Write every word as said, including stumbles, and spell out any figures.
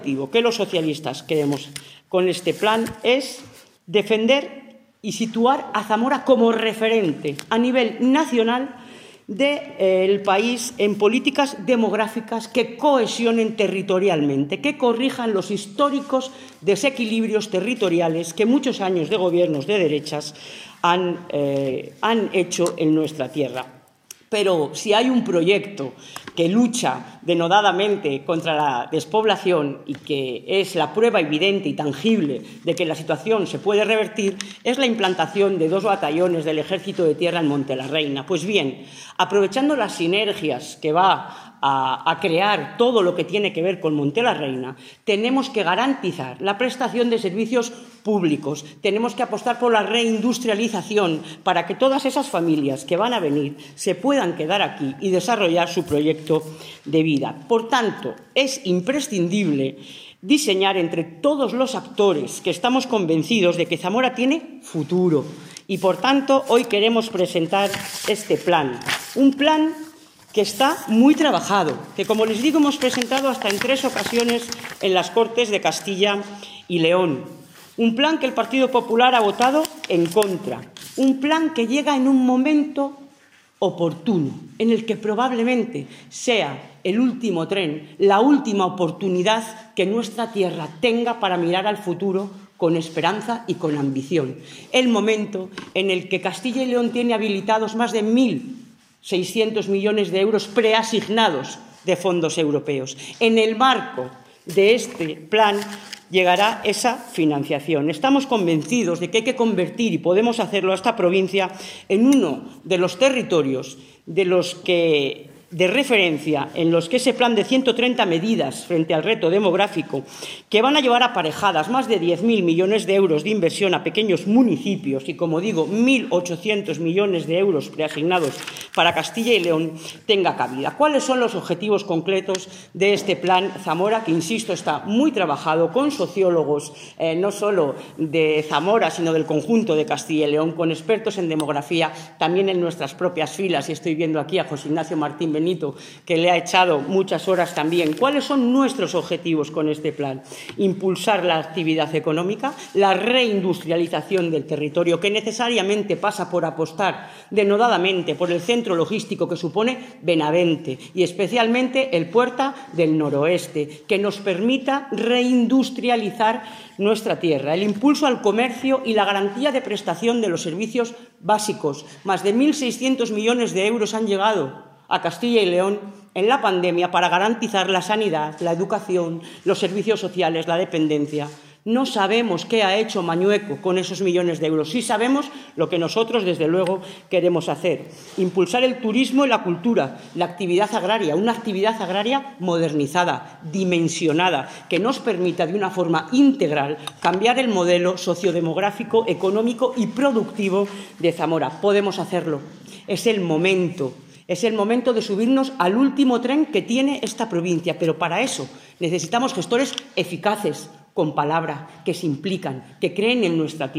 objetivo que los socialistas queremos con este plan es defender y situar a Zamora como referente a nivel nacional del eh, país en políticas demográficas que cohesionen territorialmente, que corrijan los históricos desequilibrios territoriales que muchos años de gobiernos de derechas han, eh, han hecho en nuestra tierra. Pero si hay un proyecto que lucha denodadamente contra la despoblación y que es la prueba evidente y tangible de que la situación se puede revertir, es la implantación de dos batallones del Ejército de Tierra en Monte la Reina. Pues bien, aprovechando las sinergias que va a, a crear todo lo que tiene que ver con Monte la Reina, tenemos que garantizar la prestación de servicios públicos, tenemos que apostar por la reindustrialización para que todas esas familias que van a venir se puedan quedar aquí y desarrollar su proyecto de vida. Por tanto, es imprescindible diseñar entre todos los actores que estamos convencidos de que Zamora tiene futuro y, por tanto, hoy queremos presentar este plan. Un plan que está muy trabajado, que, como les digo, hemos presentado hasta en tres ocasiones en las Cortes de Castilla y León. Un plan que el Partido Popular ha votado en contra. Un plan que llega en un momento oportuno, en el que probablemente sea el último tren, la última oportunidad que nuestra tierra tenga para mirar al futuro con esperanza y con ambición. El momento en el que Castilla y León tiene habilitados más de mil seiscientos millones de euros preasignados de fondos europeos. En el marco de este plan llegará esa financiación. Estamos convencidos de que hay que convertir, y podemos hacerlo, a esta provincia en uno de los territorios de los que de referencia en los que ese plan de ciento treinta medidas frente al reto demográfico, que van a llevar aparejadas más de diez mil millones de euros de inversión a pequeños municipios y, como digo, mil ochocientos millones de euros preasignados para Castilla y León, tenga cabida. ¿Cuáles son los objetivos concretos de este plan Zamora, que, insisto, está muy trabajado con sociólogos, eh, no solo de Zamora, sino del conjunto de Castilla y León, con expertos en demografía, también en nuestras propias filas? Y estoy viendo aquí a José Ignacio Martín Benito, que le ha echado muchas horas también. ¿Cuáles son nuestros objetivos con este plan? Impulsar la actividad económica, la reindustrialización del territorio, que necesariamente pasa por apostar denodadamente por el centro logístico que supone Benavente y especialmente el Puerta del Noroeste, que nos permita reindustrializar nuestra tierra, el impulso al comercio y la garantía de prestación de los servicios básicos. Más de mil seiscientos millones de euros han llegado a Castilla y León en la pandemia para garantizar la sanidad, la educación, los servicios sociales, la dependencia. No sabemos qué ha hecho Mañueco con esos millones de euros. Sí sabemos lo que nosotros, desde luego, queremos hacer. Impulsar el turismo y la cultura, la actividad agraria, una actividad agraria modernizada, dimensionada, que nos permita de una forma integral cambiar el modelo sociodemográfico, económico y productivo de Zamora. Podemos hacerlo. Es el momento. Es el momento de subirnos al último tren que tiene esta provincia, pero para eso necesitamos gestores eficaces, con palabra, que se implican, que creen en nuestra tierra.